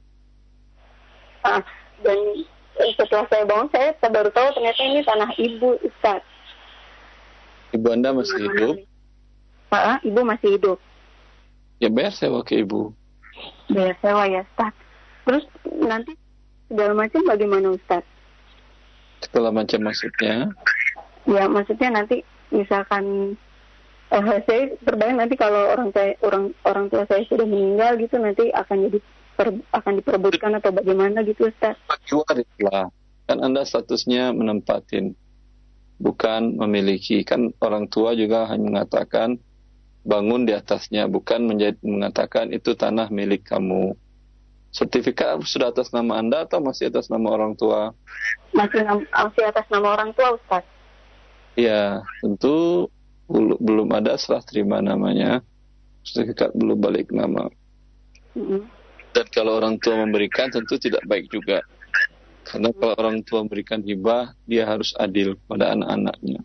Dan setelah saya bangun, saya baru tahu ternyata ini tanah ibu Ustaz. Ibu Anda masih hidup? Ibu masih hidup. Ya bayar sewa ke ibu. Bayar sewa ya Ustaz. Terus nanti segala macam bagaimana Ustaz? Segala macam maksudnya? Ya, maksudnya nanti misalkan saya terbayang nanti kalau orang tua saya sudah meninggal gitu, nanti akan diperebutkan atau bagaimana gitu, Ustaz? Warislah. Kan Anda statusnya menempatin, bukan memiliki. Kan orang tua juga hanya mengatakan bangun di atasnya, bukan mengatakan itu tanah milik kamu. Sertifikat sudah atas nama Anda atau masih atas nama orang tua? Masih atas nama orang tua, Ustaz. Ya, tentu belum ada serah terima namanya. Sertifikat belum balik nama. Dan kalau orang tua memberikan tentu tidak baik juga. Karena kalau orang tua memberikan hibah, dia harus adil pada anak-anaknya.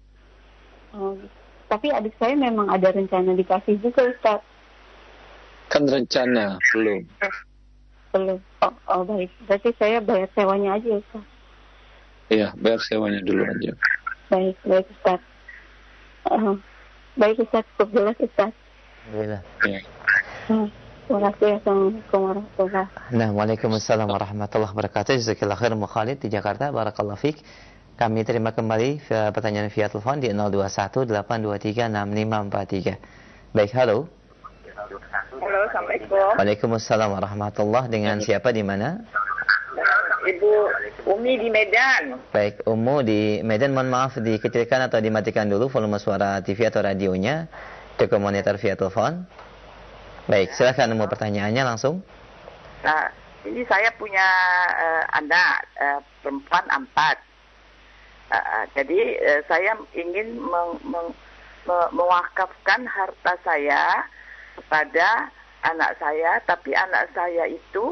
Tapi adik saya memang ada rencana dikasih juga, Ustaz. Kan rencana, belum. Belum. Oh, baik. Berarti saya bayar sewanya aja, Ustaz. Iya, bayar sewanya dulu aja. Baik, Ustaz. Baik, Ustaz. Cukup jelas, Ustaz. Alhamdulillah. Ya. Terima kasih. Assalamualaikum warahmatullahi wabarakatuh. Nah, waalaikumsalam warahmatullahi wabarakatuh. Jazakallahu khair Khalid di Jakarta. Barakallahu fiik. Kami terima kembali pertanyaan via telepon di 0218236543. Baik, halo. Halo, Assalamualaikum. Waalaikumsalam warahmatullahi. Dengan siapa di mana? Ibu Umi di Medan. Baik, Umu di Medan, mohon maaf dikecilkan atau dimatikan dulu volume suara TV atau radionya. Cukup monitor via telepon. Baik, silakan Umu pertanyaannya langsung. Nah, ini saya punya anak perempuan 4. Jadi saya ingin mewakafkan harta saya kepada anak saya, tapi anak saya itu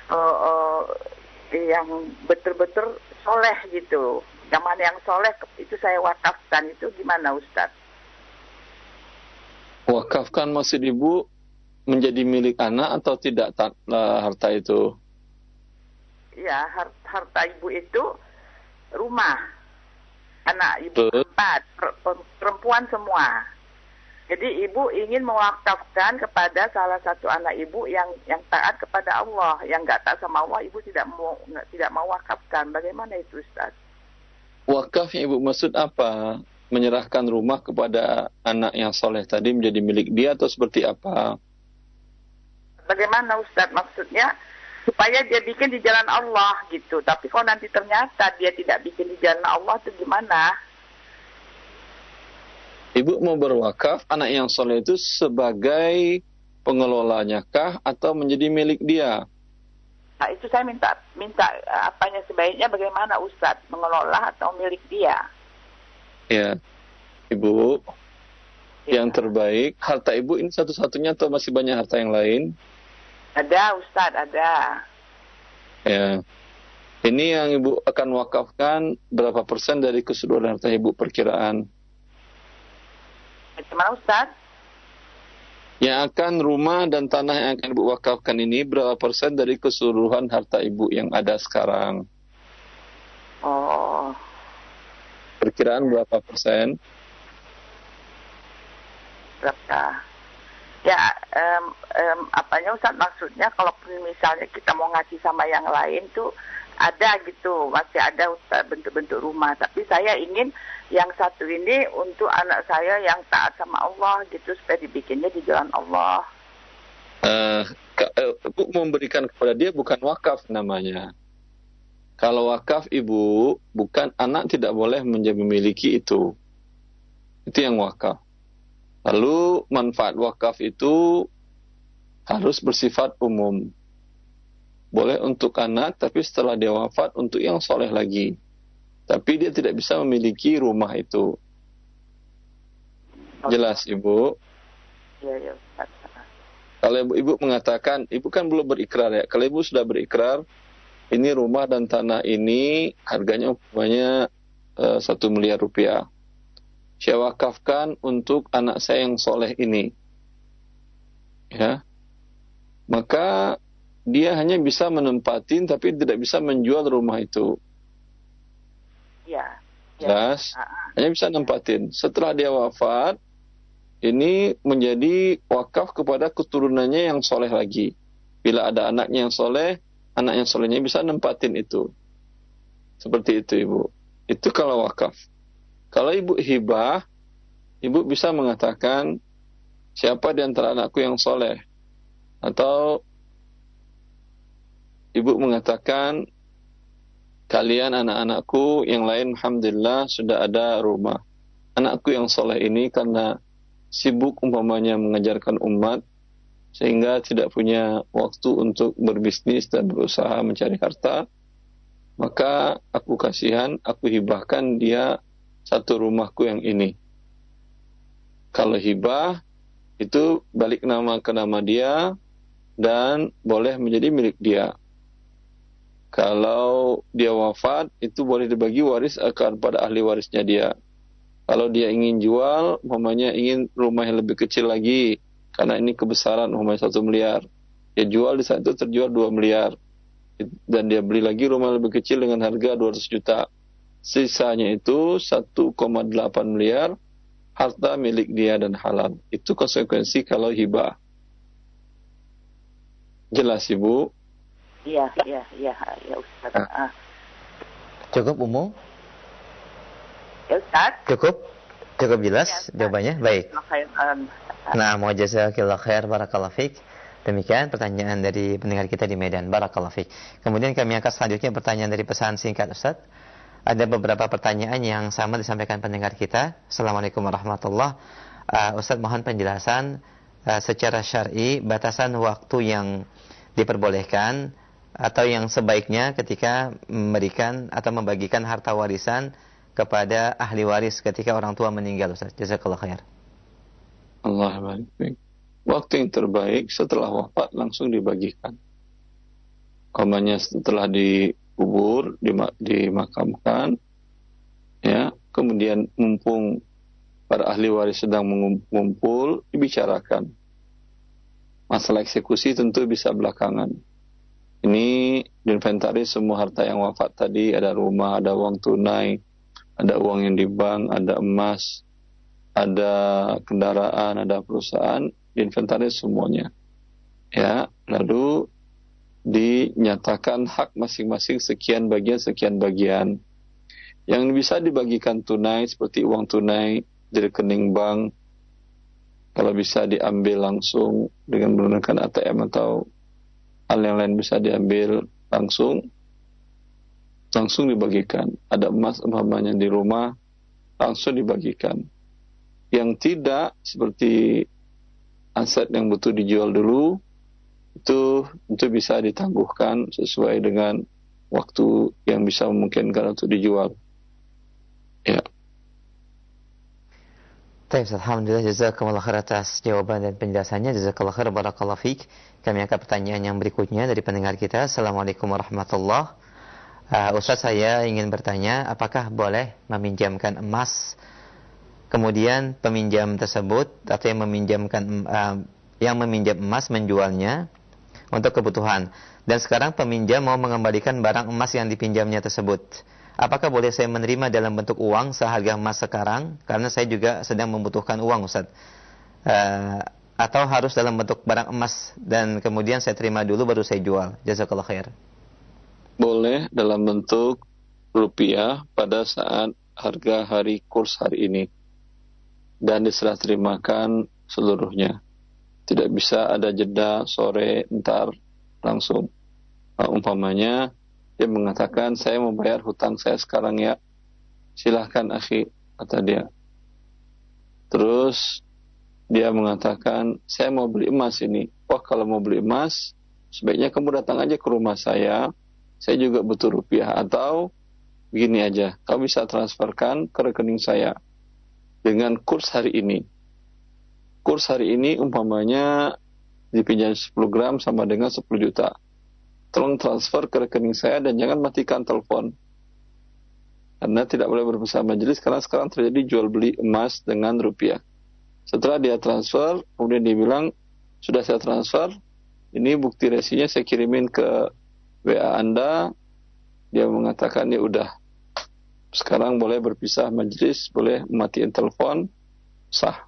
yang betul-betul soleh gitu. Yang mana yang soleh itu saya wakafkan, itu gimana Ustaz? Wakafkan maksud Ibu menjadi milik anak atau tidak harta itu? Ya, harta Ibu itu rumah. Anak Ibu 4, perempuan semua. Jadi Ibu ingin mewakafkan kepada salah satu anak Ibu yang taat kepada Allah, yang enggak taat sama Allah, Ibu tidak mau wakafkan. Bagaimana itu, Ustaz? Wakaf yang Ibu maksud apa? Menyerahkan rumah kepada anak yang soleh tadi menjadi milik dia atau seperti apa? Bagaimana Ustaz? Maksudnya supaya dia bikin di jalan Allah gitu. Tapi kalau nanti ternyata dia tidak bikin di jalan Allah, itu gimana? Ibu mau berwakaf anak yang soleh itu sebagai pengelolanya kah atau menjadi milik dia? Nah, itu saya minta apanya sebaiknya bagaimana Ustaz, mengelola atau milik dia? Ya, Ibu, yang terbaik harta Ibu ini satu-satunya atau masih banyak harta yang lain? Ada Ustaz, ada. Ya, ini yang Ibu akan wakafkan berapa persen dari keseluruhan harta Ibu perkiraan? Gimana Ustaz? Yang akan rumah dan tanah yang akan Ibu wakafkan ini berapa persen dari keseluruhan harta Ibu yang ada sekarang? Oh. Perkiraan berapa persen? Berapa? Ya, apanya Ustaz, maksudnya kalau misalnya kita mau ngasih sama yang lain tuh ada gitu, masih ada Ustaz bentuk-bentuk rumah. Tapi saya ingin yang satu ini untuk anak saya yang taat sama Allah gitu, supaya dibikinnya di jalan Allah. Ibu memberikan kepada dia bukan wakaf namanya. Kalau wakaf Ibu, bukan anak tidak boleh memiliki itu. Itu yang wakaf. Lalu manfaat wakaf itu harus bersifat umum. Boleh untuk anak, tapi setelah dia wafat untuk yang soleh lagi. Tapi dia tidak bisa memiliki rumah itu. Jelas Ibu? Iya. Kalau Ibu mengatakan, Ibu kan belum berikrar ya. Kalau Ibu sudah berikrar, ini rumah dan tanah ini harganya umpamanya 1 miliar rupiah. Saya wakafkan untuk anak saya yang soleh ini. Ya. Maka dia hanya bisa menempatin tapi tidak bisa menjual rumah itu. Iya. Jelas? Hanya bisa nempatin. Setelah dia wafat, ini menjadi wakaf kepada keturunannya yang soleh lagi. Bila ada anaknya yang soleh, anak yang solehnya bisa nempatin itu. Seperti itu Ibu. Itu kalau wakaf. Kalau ibu hibah, ibu bisa mengatakan, siapa di antara anakku yang soleh? Atau ibu mengatakan, kalian anak-anakku yang lain alhamdulillah sudah ada rumah. Anakku yang soleh ini karena sibuk umpamanya mengajarkan umat, sehingga tidak punya waktu untuk berbisnis dan berusaha mencari harta, maka aku kasihan, aku hibahkan dia satu rumahku yang ini. Kalau hibah, itu balik nama ke nama dia, dan boleh menjadi milik dia. Kalau dia wafat, itu boleh dibagi waris akan pada ahli warisnya dia. Kalau dia ingin jual, umpamanya ingin rumah yang lebih kecil lagi, karena ini kebesaran umpamanya 1 miliar. Dia jual di saat itu terjual 2 miliar. Dan dia beli lagi rumah lebih kecil dengan harga 200 juta. Sisanya itu 1,8 miliar, harta milik dia dan halal. Itu konsekuensi kalau hibah. Jelas, Ibu? Iya, Ustaz. Cukup umum? Ya Ustaz. Cukup jelas jawabannya? Baik. Nah, mau jazakallahu khair, barakallahu fik. Demikian pertanyaan dari pendengar kita di Medan. Barakallahu fik. Kemudian kami akan selanjutnya pertanyaan dari pesan singkat, Ustaz. Ada beberapa pertanyaan yang sama disampaikan pendengar kita. Assalamualaikum warahmatullahi wabarakatuh. Ustaz, mohon penjelasan secara syar'i batasan waktu yang diperbolehkan atau yang sebaiknya ketika memberikan atau membagikan harta warisan kepada ahli waris ketika orang tua meninggal, Ustaz. Jazakallahu khair. Allah baik. Waktu yang terbaik setelah wafat langsung dibagikan. Umpamanya setelah dikubur, dimakamkan, ya, kemudian mumpung para ahli waris sedang mengumpul, dibicarakan. Masalah eksekusi tentu bisa belakangan. Ini diinventaris semua harta yang wafat tadi, ada rumah, ada uang tunai, ada uang yang di bank, ada emas, ada kendaraan, ada perusahaan, diinventaris semuanya. Ya, lalu dinyatakan hak masing-masing sekian bagian. Yang bisa dibagikan tunai seperti uang tunai di rekening bank, kalau bisa diambil langsung dengan menggunakan ATM atau hal yang lain bisa diambil langsung dibagikan. Ada emas umpamanya di rumah, langsung dibagikan. Yang tidak, seperti aset yang butuh dijual dulu, itu bisa ditangguhkan sesuai dengan waktu yang bisa memungkinkan untuk dijual. Ya. Baik, alhamdulillah, jazakumullah khair atas jawaban dan penjelasannya. Jazakallahu khair, barakallahu fiik. Kami akan pertanyaan yang berikutnya dari pendengar kita. Assalamualaikum warahmatullahi wabarakatuh. Ustaz, saya ingin bertanya, apakah boleh meminjamkan emas, kemudian peminjam tersebut atau yang meminjam emas menjualnya untuk kebutuhan, dan sekarang peminjam mau mengembalikan barang emas yang dipinjamnya tersebut. Apakah boleh saya menerima dalam bentuk uang seharga emas sekarang? Karena saya juga sedang membutuhkan uang, Ustaz. Atau harus dalam bentuk barang emas dan kemudian saya terima dulu baru saya jual? Jazakallahu khair. Boleh dalam bentuk rupiah pada saat harga hari kurs hari ini, dan diserah terimakan seluruhnya. Tidak bisa ada jeda sore ntar langsung. Umpamanya dia mengatakan, saya mau bayar hutang saya sekarang ya, silahkan akhi, kata dia. Terus dia mengatakan, saya mau beli emas ini. Wah, kalau mau beli emas, sebaiknya kamu datang aja ke rumah saya juga butuh rupiah. Atau begini aja, kamu bisa transferkan ke rekening saya dengan kurs hari ini. Kurs hari ini umpamanya dipinjam 10 gram sama dengan 10 juta. Tolong transfer ke rekening saya dan jangan matikan telepon. Karena tidak boleh berpisah majelis, karena sekarang terjadi jual beli emas dengan rupiah. Setelah dia transfer, kemudian dia bilang, sudah saya transfer, ini bukti resinya saya kirimin ke WA Anda. Dia mengatakan, ya udah, sekarang boleh berpisah majelis, boleh matiin telepon, sah.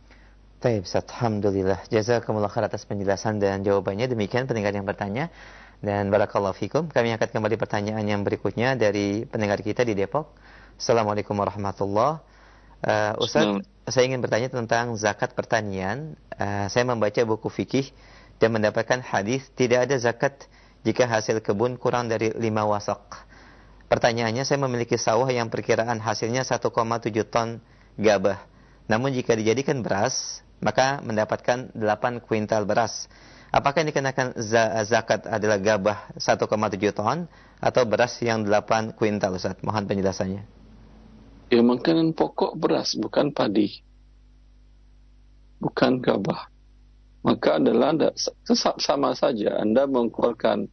Baik, Ustaz, alhamdulillah. Jazakumullah khair atas penjelasan dan jawabannya. Demikian pendengar yang bertanya. Dan barakallahu fikum, kami akan kembali pertanyaan yang berikutnya dari pendengar kita di Depok. Assalamualaikum warahmatullahi wabarakatuh. Ustaz, saya ingin bertanya tentang zakat pertanian. Saya membaca buku fikih dan mendapatkan hadis tidak ada zakat jika hasil kebun kurang dari 5 wasak. Pertanyaannya, saya memiliki sawah yang perkiraan hasilnya 1,7 ton gabah. Namun jika dijadikan beras, maka mendapatkan 8 kuintal beras. Apakah yang dikenakan zakat adalah gabah 1,7 ton atau beras yang 8 kuintal, Ustaz? Mohon penjelasannya. Ya, makanan pokok beras, bukan padi. Bukan gabah. Maka adalah sama saja Anda mengeluarkan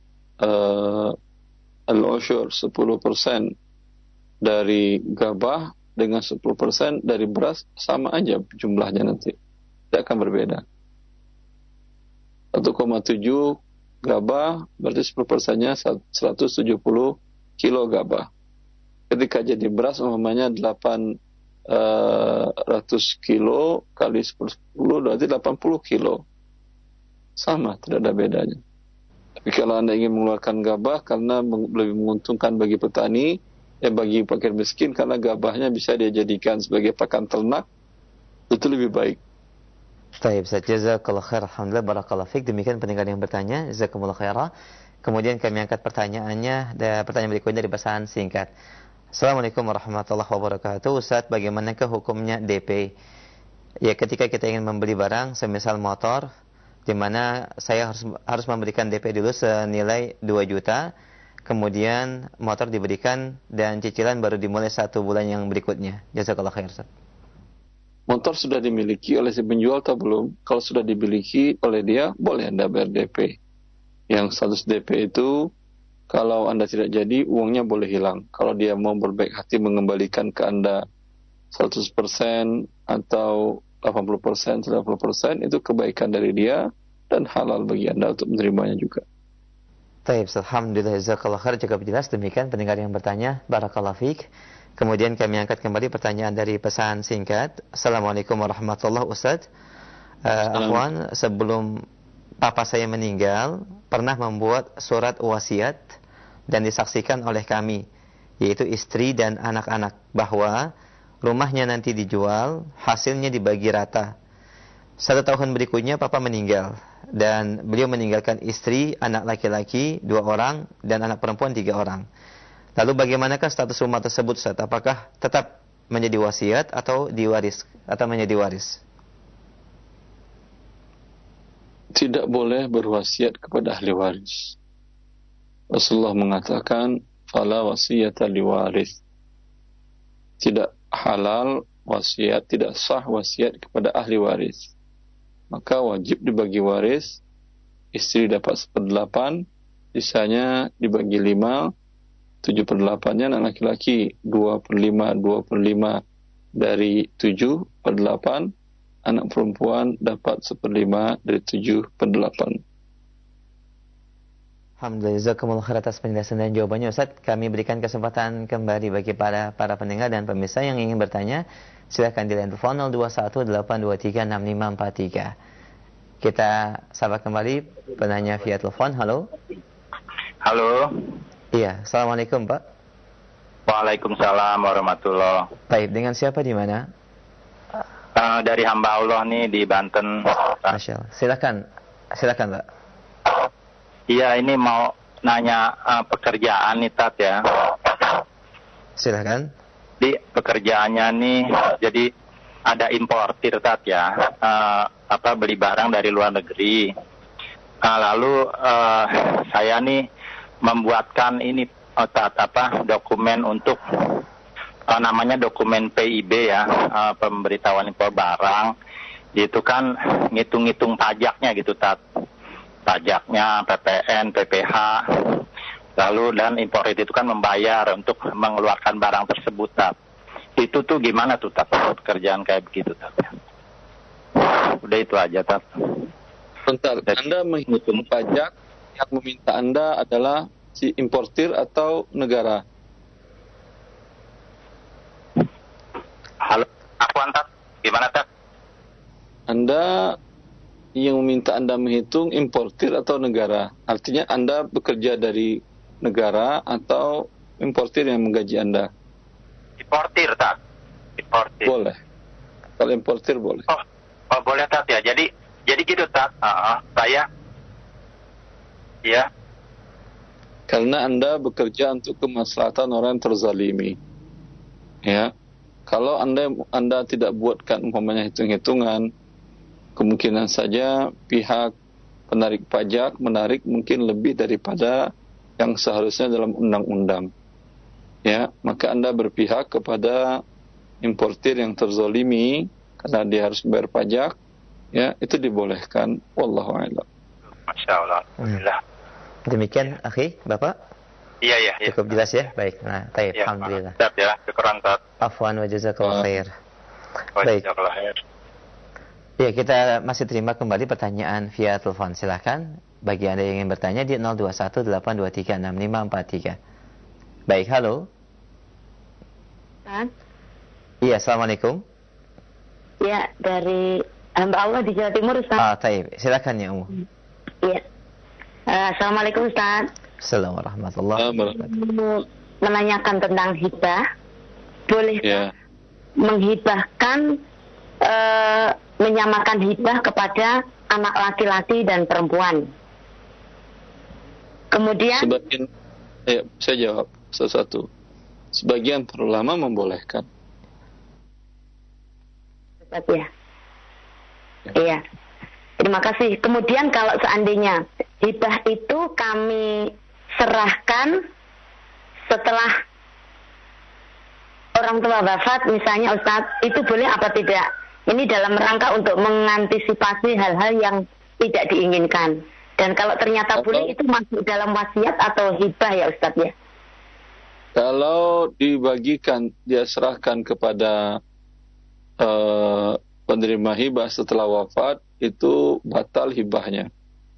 al-ushur 10% dari gabah dengan 10% dari beras, sama aja jumlahnya nanti. Tidak akan berbeda. 1,7 gabah berarti 10%-nya 170 kilo gabah. Ketika jadi beras umpamanya 800 kilo kali 10 berarti 80 kilo. Sama, tidak ada bedanya. Tapi kalau Anda ingin mengeluarkan gabah karena lebih menguntungkan bagi petani, bagi fakir miskin, karena gabahnya bisa dia jadikan sebagai pakan ternak, itu lebih baik. Baik, Ustaz, jazakallah khair. Alhamdulillah, barakallahu fiik. Demikian pendengar yang bertanya, jazakumullah khairah. Kemudian kami angkat pertanyaannya, pertanyaan berikutnya dari pesan singkat. Assalamualaikum warahmatullahi wabarakatuh. Ustaz, bagaimanakah hukumnya DP? Ya, ketika kita ingin membeli barang, semisal motor, di mana saya harus memberikan DP dulu senilai 2 juta, kemudian motor diberikan dan cicilan baru dimulai 1 bulan yang berikutnya. Jazakallah khair, Ustaz. Motor sudah dimiliki oleh si penjual atau belum? Kalau sudah dimiliki oleh dia, boleh Anda bayar DP. Yang status DP itu, kalau Anda tidak jadi, uangnya boleh hilang. Kalau dia mau berbaik hati mengembalikan ke Anda 100% atau 80%, 90%, itu kebaikan dari dia dan halal bagi Anda untuk menerimanya juga. Baik, alhamdulillah, jazakallah khair. Cukup jelas. Demikian pendengar yang bertanya, barakallahu fiik. Kemudian kami angkat kembali pertanyaan dari pesan singkat. Assalamualaikum warahmatullahi wabarakatuh. Akhwan, sebelum papa saya meninggal, pernah membuat surat wasiat dan disaksikan oleh kami, yaitu istri dan anak-anak, bahwa rumahnya nanti dijual, hasilnya dibagi rata. 1 tahun berikutnya papa meninggal, dan beliau meninggalkan istri, anak laki-laki 2 orang, dan anak perempuan 3 orang. Lalu bagaimanakah status rumah tersebut, Ustaz? Apakah tetap menjadi wasiat atau diwaris atau menjadi waris? Tidak boleh berwasiat kepada ahli waris. Rasulullah mengatakan, fala wasiyata liwaris. Tidak halal wasiat, tidak sah wasiat kepada ahli waris. Maka wajib dibagi waris. Istri dapat 1/8, sisanya dibagi 5, 7/8-nya anak laki-laki, 2/5 dari 7/8, anak perempuan dapat 1/5 dari 7/8. Alhamdulillah, jazakumullah khair atas penjelasan dan jawabannya, Ustaz. Kami berikan kesempatan kembali bagi para pendengar dan pemirsa yang ingin bertanya. Silakan di line telepon 0218236543. Kita sapa kembali penanya via telepon. Halo. Halo. Iya, assalamualaikum Pak. Waalaikumsalam warahmatullahi. Baik, dengan siapa di mana? Dari hamba Allah nih di Banten. Masya Allah. Silakan Pak. Iya, ini mau nanya pekerjaan nih Tat ya. Silakan. Di pekerjaannya nih, jadi ada importir Tat ya, beli barang dari luar negeri. Lalu saya nih membuatkan ini dokumen untuk namanya dokumen PIB ya, pemberitahuan impor barang. Itu kan ngitung-ngitung pajaknya gitu Tat. Pajaknya, PPN, PPH. Lalu dan impor itu kan membayar untuk mengeluarkan barang tersebut Tat. Itu tuh gimana tuh Tat, pekerjaan kayak begitu Tat? Udah itu aja Tat. Bentar, Anda menghitung pajak yang meminta Anda adalah si importir atau negara? Halo, aku Tat. Gimana Tat? Anda yang meminta Anda menghitung importir atau negara? Artinya Anda bekerja dari negara atau importir yang menggaji Anda? Importir, tak? Importir. Boleh. Kalau importir boleh. Oh boleh, tak ya. Jadi gitu, tak? Saya. Ya. Karena Anda bekerja untuk kemaslahatan orang yang terzalimi. Ya. Kalau Anda tidak buatkan umpamanya hitung-hitungan, kemungkinan saja pihak penarik pajak menarik mungkin lebih daripada yang seharusnya dalam undang-undang. Ya, maka Anda berpihak kepada importir yang terzolimi karena dia harus bayar pajak, ya, itu dibolehkan. Wallahu a'lam. Masya Allah. Alhamdulillah. Demikian, akhi, Bapak? Iya. Cukup jelas ya? Baik. Nah, taib, Ya, alhamdulillah. Siap ya, syukuran, tak. Afwan wa jazakallahu khair. Baik. Baik. Ya, kita masih terima kembali pertanyaan via telepon. Silakan bagi Anda yang ingin bertanya di 0218236543. Baik, halo. Ustaz? Iya, assalamualaikum. Ya, dari hamba Allah di Jawa Timur, Ustaz. Taib. Silakan ya, Umu. Iya. Assalamualaikum, Ustaz. Assalamualaikum warahmatullahi wabarakatuh. Menanyakan tentang hibah. Bolehkah menghibahkan, menyamakan hibah kepada anak laki-laki dan perempuan? Kemudian saya jawab satu-satu. Sebagian para ulama membolehkan. Ya. Iya. Terima kasih. Kemudian kalau seandainya hibah itu kami serahkan setelah orang tua wafat, misalnya Ustadz, itu boleh apa tidak? Ini dalam rangka untuk mengantisipasi hal-hal yang tidak diinginkan. Dan kalau ternyata boleh, itu masuk dalam wasiat atau hibah ya Ustadz ya? Kalau dibagikan, dia serahkan kepada penerima hibah setelah wafat, itu batal hibahnya.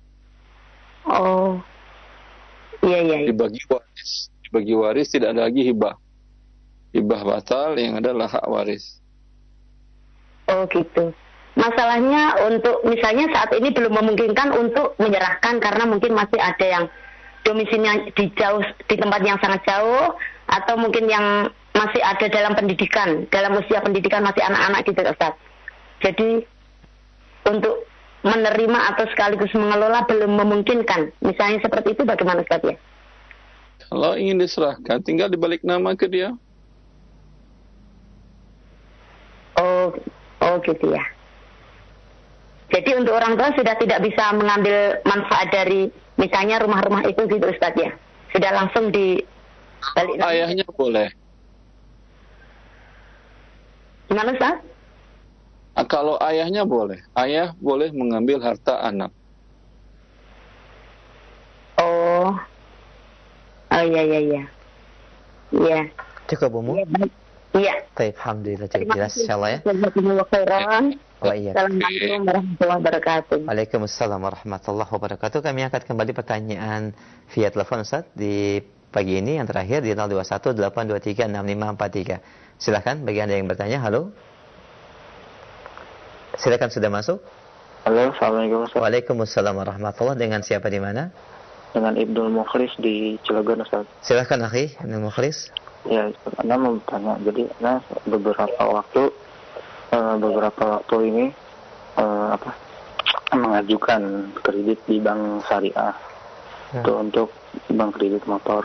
Oh, iya. Dibagi waris tidak ada lagi hibah. Hibah batal, yang adalah hak waris. Oh gitu. Masalahnya untuk misalnya saat ini belum memungkinkan untuk menyerahkan karena mungkin masih ada yang domisilinya di tempat yang sangat jauh, atau mungkin yang masih ada dalam pendidikan, dalam usia pendidikan masih anak-anak gitu Ustaz. Jadi untuk menerima atau sekaligus mengelola belum memungkinkan. Misalnya seperti itu bagaimana Ustaz ya? Kalau ingin diserahkan, tinggal dibalik nama ke dia. Oh gitu ya. Jadi untuk orang tua sudah tidak bisa mengambil manfaat dari misalnya rumah-rumah itu gitu Ustaz ya? Sudah langsung dibalik nama. Ayahnya boleh. Gimana Ustaz? Kalau ayahnya boleh. Ayah boleh mengambil harta anak. Oh iya. Iya. Cukup, Umu? Iya. Baik, alhamdulillah cukup jelas insyaallah ya. Assalamualaikum warahmatullahi wabarakatuh. Waalaikumsalam warahmatullahi wabarakatuh. Kami angkat kembali pertanyaan via telepon Ustaz di pagi ini yang terakhir di 0218236543. Silakan bagi Anda yang bertanya. Halo. Silakan, sudah masuk. Halo, assalamualaikum. Waalaikumsalam warahmatullahi. Dengan siapa di mana? Dengan Ibnu Mukhlis di Cilegon, Ustaz. Silakan akhi, Ibnu Mukhlis. Ya, Anda mau bertanya. Jadi, beberapa waktu ini mengajukan kredit di bank syariah itu untuk bank kredit motor.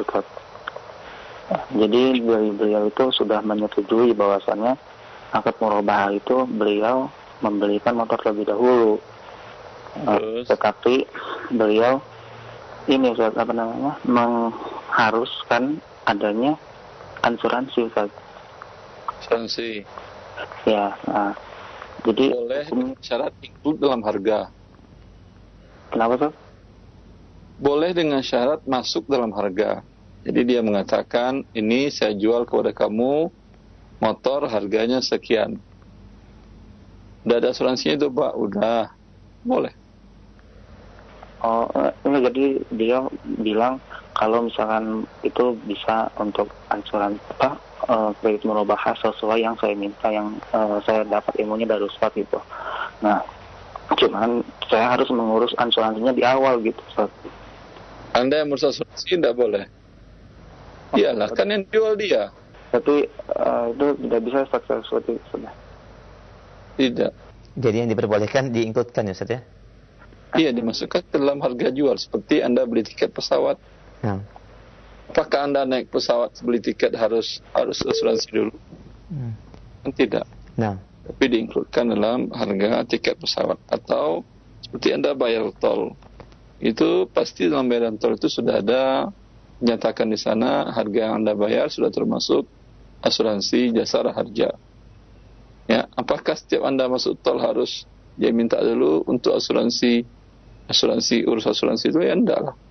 Jadi beliau itu sudah menyetujui bahwasannya akad murabahah itu beliau membelikan motor terlebih dahulu. Tetapi beliau ini Ustaz, mengharuskan adanya asuransi Ustaz. Asuransi. Ya, jadi boleh syarat include dalam harga. Kenapa Ustaz? Boleh dengan syarat masuk dalam harga. Jadi dia mengatakan, ini saya jual kepada kamu motor harganya sekian. Udah ada asuransinya itu Pak? Udah. Boleh. Oh, ini jadi dia bilang kalau misalkan itu bisa untuk asuransi kredit murabahah sesuai yang saya minta, yang saya dapat ilmunya dari Ustaz gitu. Nah, cuman saya harus mengurus asuransinya di awal gitu, Ustaz. Anda yang mengurus asuransi tidak boleh. Iyalah, kan yang jual dia. Tapi itu tidak bisa Ustaz, seperti itu sudah. Tidak. Jadi yang diperbolehkan diikutkan ya Ustaz ya? Iya, dimasukkan ke dalam harga jual. Seperti Anda beli tiket pesawat. Nah. Apakah Anda naik pesawat beli tiket harus asuransi dulu? Kan tidak. Nah. Tapi diinkludkan dalam harga tiket pesawat. Atau seperti Anda bayar tol, itu pasti dalam bayaran tol itu sudah ada nyatakan di sana harga yang Anda bayar sudah termasuk asuransi jasara harja. Ya, apakah setiap Anda masuk tol harus dia minta dulu untuk asuransi urus asuransi itu? Ya enggak lah.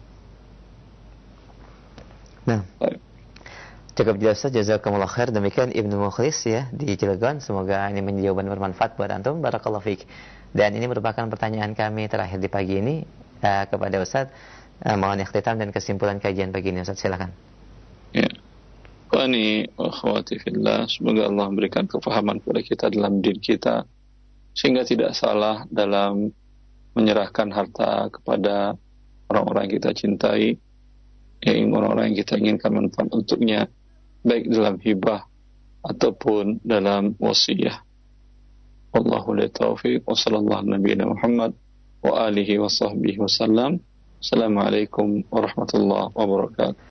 Nah, cukup jelas saja, jazakumullah khair. Demikian Ibnu Mukhlis ya di Cilegon. Semoga ini menjadi jawaban bermanfaat buat antum. Barakallahu fiik. Dan ini merupakan pertanyaan kami terakhir di pagi ini kepada Ustaz. Mohon ikhtitam dan kesimpulan kajian pagi ini, Ustaz, silakan. Ya. Wani wa akhwati fillah, semoga Allah memberikan kefahaman kepada kita dalam diri kita sehingga tidak salah dalam menyerahkan harta kepada orang-orang yang kita cintai, orang-orang yang kita inginkan manfaat untuknya, baik dalam hibah ataupun dalam wasiyah. Wallahu la taufiq wa sallallahu nabiyana Muhammad wa alihi wa sahbihi wa sallam. Assalamualaikum warahmatullahi wabarakatuh.